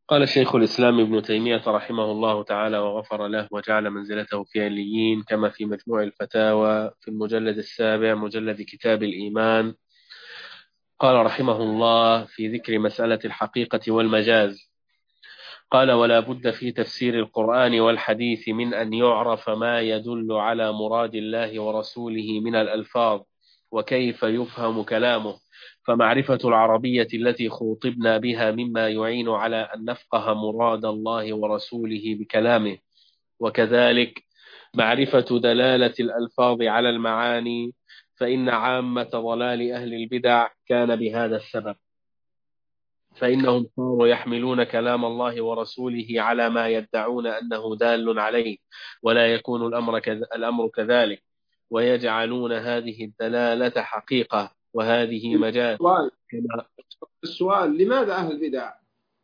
قال شيخ الإسلام ابن تيمية رحمه الله تعالى وغفر له وجعل منزلته في عليين، كما في مجموع الفتاوى في المجلد السابع مجلد كتاب الإيمان. قال رحمه الله في ذكر مسألة الحقيقة والمجاز، قال: ولا بد في تفسير القرآن والحديث من أن يعرف ما يدل على مراد الله ورسوله من الألفاظ، وكيف يفهم كلامه، فمعرفة العربية التي خوطبنا بها مما يعين على أن نفقه مراد الله ورسوله بكلامه، وكذلك معرفة دلالة الألفاظ على المعاني، فإن عامة ضلال أهل البدع كان بهذا السبب، فإنهم صاروا يحملون كلام الله ورسوله على ما يدعون أنه دال عليه، ولا يكون الأمر كذلك، ويجعلون هذه الدلالة حقيقة وهذه مجاز. السؤال كما السؤال لماذا أهل البدع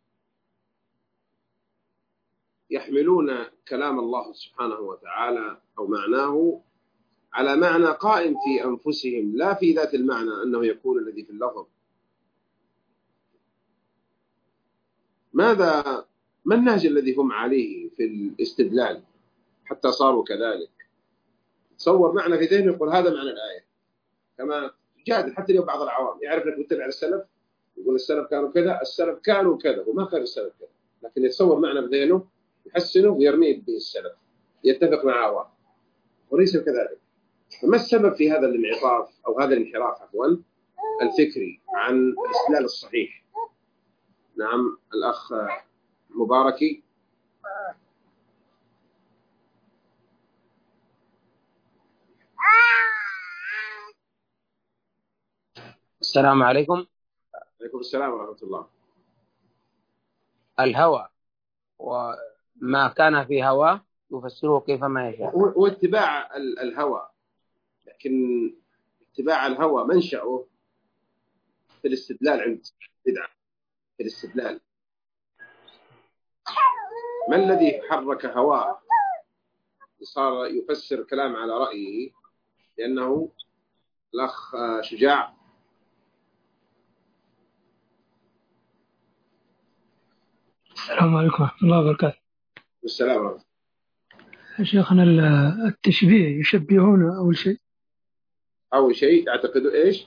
يحملون كلام الله سبحانه وتعالى أو معناه على معنى قائم في أنفسهم، لا في ذات المعنى أنه يكون الذي في اللفظ؟ ما النهج الذي هم عليه في الاستدلال حتى صاروا كذلك؟ تصور معنى في ذهنه يقول هذا معنى الآية، كما جادل حتى اليوم بعض العوام يعرف انك متبع السلف، يقول السلف كانوا كذا، السلف كانوا كذا، وما كان السلف كذا، لكن يتصور معنى بذهنه يحسنه ويرميه بالسلف، يتفق مع عوام، وليس كذلك. فما السبب في هذا الانعطاف أو هذا الانحراف عفوا الفكري عن الاستدلال الصحيح؟ نعم الأخ مباركي. السلام عليكم. عليكم السلام ورحمة الله. الهوى وما كان في هواه يفسره كيفما يشاء، واتباع الهوى، لكن اتباع الهوى منشأه في الاستدلال عند بدعة. في الاستدلال ما الذي حرك هواه صار يفسر كلام على رأيه؟ لأنه الأخ شجاع. السلام عليكم ورحمة الله وبركاته. والسلام عليكم. شيخنا، التشبيه يشبهون أول شيء تعتقدوا إيش؟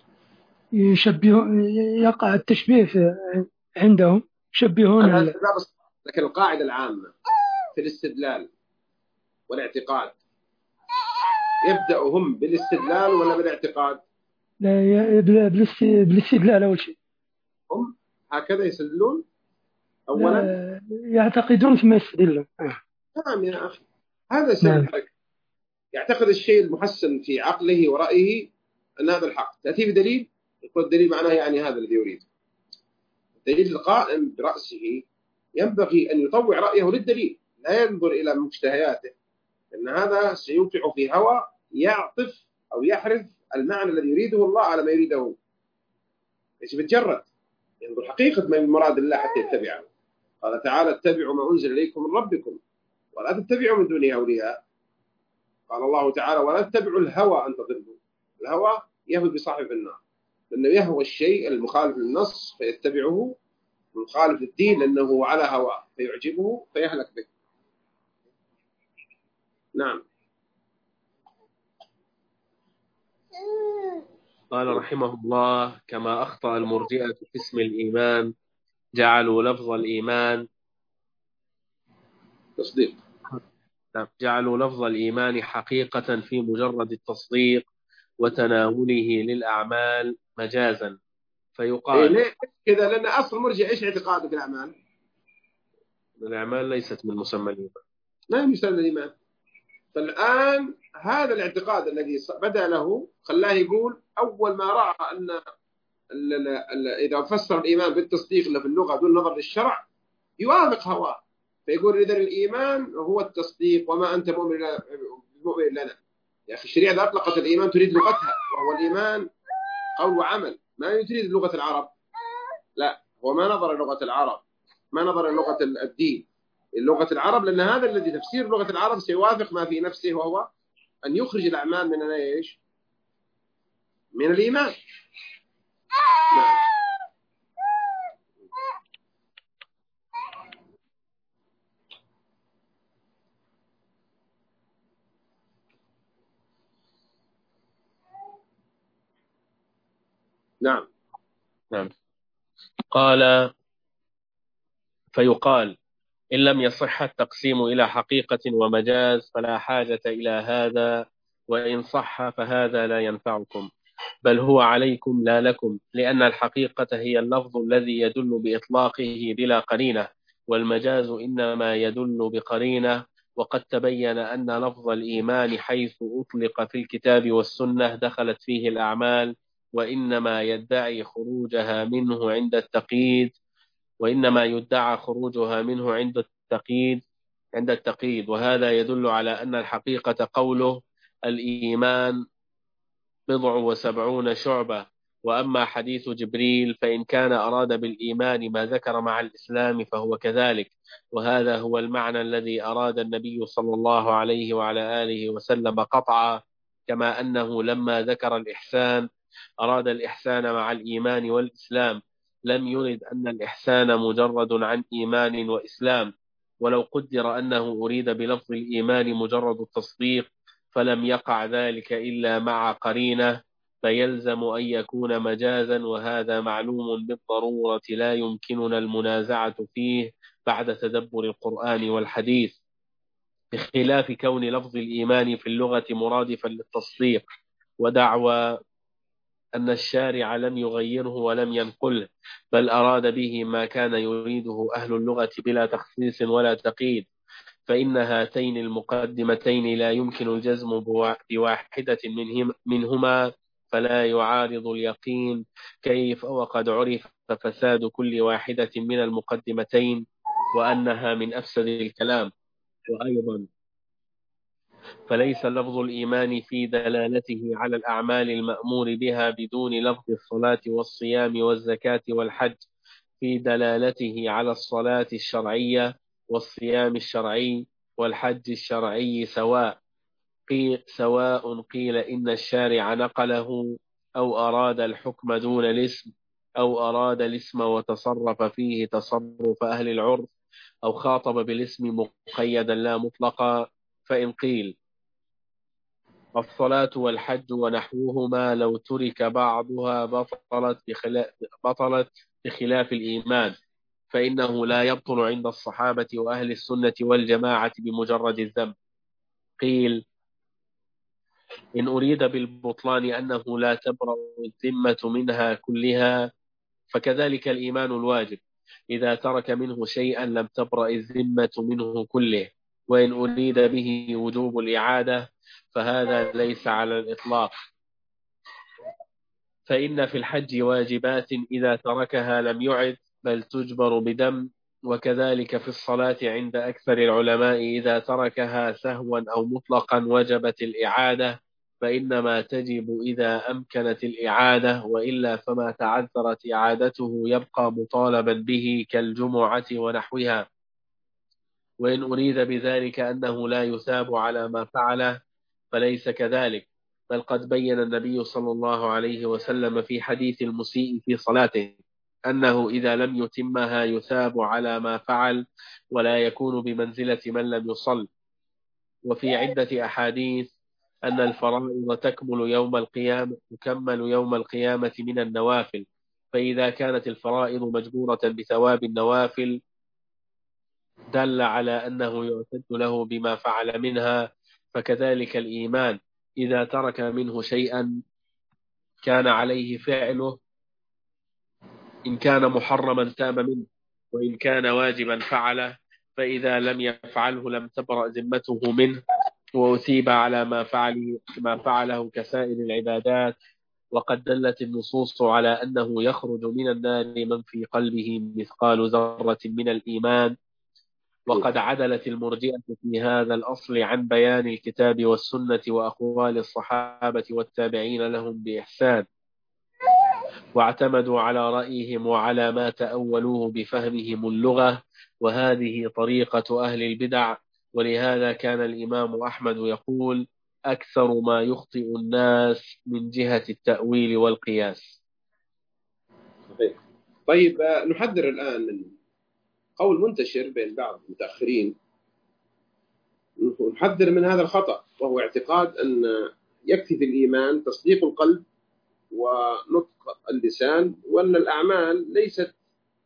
يقع التشبيه عندهم يشبهون لكن القاعدة العامة في الاستدلال والاعتقاد يبدأ هم بالاستدلال ولا بالاعتقاد؟ لا، بالاستدلال أول شيء. هم هكذا يستدلون أولا، يعتقدون ثم يستدلون. نعم يا أخي، هذا نعم. سبب. يعتقد الشيء المحسن في عقله ورأيه أن هذا الحق، تأتي بدليل يقول الدليل معناه يعني هذا الذي يريد. الدليل القائم برأسه ينبغي أن يطوع رأيه للدليل، لا ينظر إلى مجتهياته، لأن هذا سيوقع في هوى يعطف أو يحرف المعنى الذي يريده الله على ما يريده. ليس بتجرد ينظر حقيقة ما من مراد الله حتى يتبعه. قال تعالى: اتبعوا ما أنزل إليكم من ربكم ولا تتبعوا من دونه أولياء. قال الله تعالى: ولا تتبعوا الهوى أن تضلوا. الهوى يهوي بصاحب النار، لأنه يهوى الشيء المخالف للنص فيتبعه، مخالف للدين لأنه على هواه فيعجبه فيهلك به. نعم. قال رحمه الله: كما أخطأ المرجئة في اسم الإيمان، جعلوا لفظ الإيمان تصديق. جعلوا لفظ الإيمان حقيقة في مجرد التصديق وتناوله للأعمال مجازا، فيقال: ليه كذا؟ لأن أصل مرجع إيش اعتقاده في الأعمال؟ الأعمال ليست من مسمى الإيمان، لا يسمى الإيمان. فالآن هذا الاعتقاد الذي بدأ له خلاه يقول أول ما رأى أن إذا فسر الإيمان بالتصديق اللي في اللغة دون نظر للشرع يوافق هواه، فيقول إذن الإيمان هو التصديق وما أنت مؤمن لنا. يا أخي الشريعة إذا أطلقت الإيمان تريد لغتها، وهو الإيمان قول وعمل، ما تريد لغة العرب. لا، هو ما نظر لغة العرب، ما نظر لغة الدين، لغة العرب، لأن هذا الذي تفسير لغة العرب سيوافق ما في نفسه، وهو أن يخرج الأعمال من إيش؟ من الإيمان. نعم. نعم. نعم. قال: فيقال إن لم يصح التقسيم إلى حقيقة ومجاز فلا حاجة إلى هذا، وإن صح فهذا لا ينفعكم، بل هو عليكم لا لكم، لأن الحقيقة هي اللفظ الذي يدل بإطلاقه بلا قرينة، والمجاز إنما يدل بقرينة. وقد تبين أن لفظ الإيمان حيث أطلق في الكتاب والسنة دخلت فيه الأعمال، وإنما يدعي خروجها منه عند التقييد عند التقييد، وهذا يدل على أن الحقيقة قوله: الإيمان 70 شعبة. وأما حديث جبريل فإن كان أراد بالإيمان ما ذكر مع الإسلام فهو كذلك، وهذا هو المعنى الذي أراد النبي صلى الله عليه وعلى آله وسلم قطعا، كما أنه لما ذكر الإحسان أراد الإحسان مع الإيمان والإسلام، لم يرد أن الإحسان مجرد عن إيمان وإسلام. ولو قدر أنه أريد بلفظ الإيمان مجرد التصديق فلم يقع ذلك إلا مع قرينة، فيلزم أن يكون مجازا، وهذا معلوم بالضرورة لا يمكننا المنازعة فيه بعد تدبر القرآن والحديث، بخلاف كون لفظ الإيمان في اللغة مرادفا للتصديق، ودعوى أن الشارع لم يغيره ولم ينقله، بل أراد به ما كان يريده أهل اللغة بلا تخصيص ولا تقييد. فإن هاتين المقدمتين لا يمكن الجزم بواحدة منهما، فلا يعارض اليقين، كيف وقد عرف فساد كل واحدة من المقدمتين وأنها من أفسد الكلام. وأيضا فليس لفظ الإيمان في دلالته على الأعمال المأمور بها بدون لفظ الصلاة والصيام والزكاة والحج في دلالته على الصلاة الشرعية والصيام الشرعي والحج الشرعي سواء قيل إن الشارع نقله أو أراد الحكم دون الاسم، أو أراد الاسم وتصرف فيه تصرف أهل العرف، أو خاطب بالاسم مقيدا لا مطلقا. فإن قيل الصلاة والحج ونحوهما لو ترك بعضها بطلت بخلاف الإيمان، فإنه لا يبطل عند الصحابة وأهل السنة والجماعة بمجرد الذنب. قيل إن أريد بالبطلان أنه لا تبرأ الذمة منها كلها، فكذلك الإيمان الواجب إذا ترك منه شيئا لم تبرأ الذمة منه كله. وإن أريد به وجوب الإعادة فهذا ليس على الإطلاق، فإن في الحج واجبات إذا تركها لم يعد بل تجبر بدم، وكذلك في الصلاة عند أكثر العلماء إذا تركها سهوا أو مطلقا وجبت الإعادة، فإنما تجب إذا أمكنت الإعادة، وإلا فما تعذرت إعادته يبقى مطالبا به كالجمعة ونحوها. وإن أريد بذلك أنه لا يثاب على ما فعله فليس كذلك، بل قد بين النبي صلى الله عليه وسلم في حديث المسيء في صلاته أنه إذا لم يتمها يثاب على ما فعل ولا يكون بمنزلة من لم يصل. وفي عدة أحاديث أن الفرائض تكمل يوم القيامة من النوافل، فإذا كانت الفرائض مجبورة بثواب النوافل دل على أنه يعتد له بما فعل منها. فكذلك الإيمان إذا ترك منه شيئا كان عليه فعله، إن كان محرما تاب منه، وإن كان واجبا فعله، فإذا لم يفعله لم تبرأ ذمته منه وأثيب على ما فعله كسائر العبادات. وقد دلت النصوص على أنه يخرج من النار من في قلبه مثقال ذرة من الإيمان. وقد عدلت المرجئة في هذا الأصل عن بيان الكتاب والسنة وأقوال الصحابة والتابعين لهم بإحسان، واعتمدوا على رأيهم وعلى ما تأولوه بفهمهم اللغة، وهذه طريقة أهل البدع. ولهذا كان الإمام أحمد يقول: أكثر ما يخطئ الناس من جهة التأويل والقياس. طيب، نحذر الآن من قول منتشر بين بعض المتأخرين، نحذر من هذا الخطأ، وهو اعتقاد أن يكفي في الإيمان تصديق القلب ونطق اللسان، وأن الأعمال ليست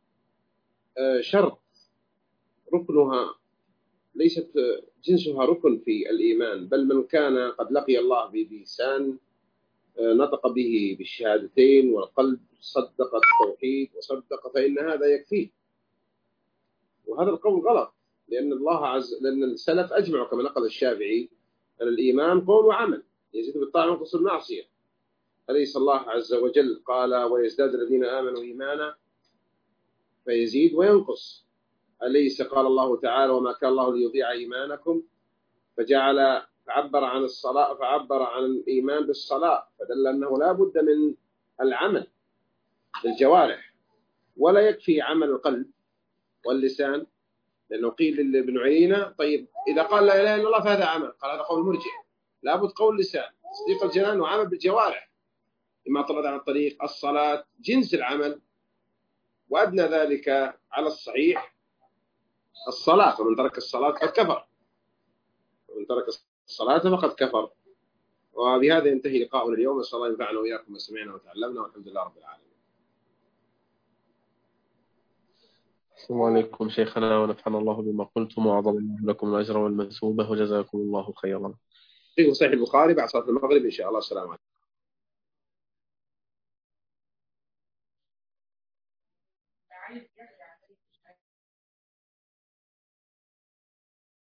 شرط، ركنها ليست جنسها ركن في الإيمان، بل من كان قد لقي الله بلسان نطق به بالشهادتين والقلب صدق التوحيد وصدق، فإن هذا يكفيه. وهذا القول غلط، لأن السلف أجمعوا كما نقل الشافعي أن الإيمان قول وعمل، يزيد بالطاعة وينقص بالمعصية. أليس الله عز وجل قال ويزداد الذين آمنوا إيمانا فيزيد وينقص؟ أليس قال الله تعالى وما كان الله ليضيع إيمانكم، فعبر عن الصلاة، فعبر عن الإيمان بالصلاة، فدل أنه لا بد من العمل بالجوارح، ولا يكفي عمل القلب واللسان. لأنه قيل لابن عيينة طيب إذا قال لا إله إلا الله فهذا عمل، قال هذا قول مرجئ، لابد قول لسان تصديق الجنان وعمل بالجوارح. إما طلعت عن الطريق الصلاة جنس العمل، وأدنى ذلك على الصحيح الصلاة، فمن ترك الصلاة فقد كفر، ومن ترك الصلاة فقد كفر. وبهذا ينتهي لقاؤنا اليوم، نسأل الله ينفعنا وإياكم ما سمعنا وتعلمنا، والحمد لله رب العالمين. السلام عليكم شيخنا، ونفعنا الله بما قلتم، وأعظم الله لكم الأجر والمثوبة، وجزاكم الله خيرا. في صحيح البخاري بعد صلاة المغرب إن شاء الله. السلام عليكم.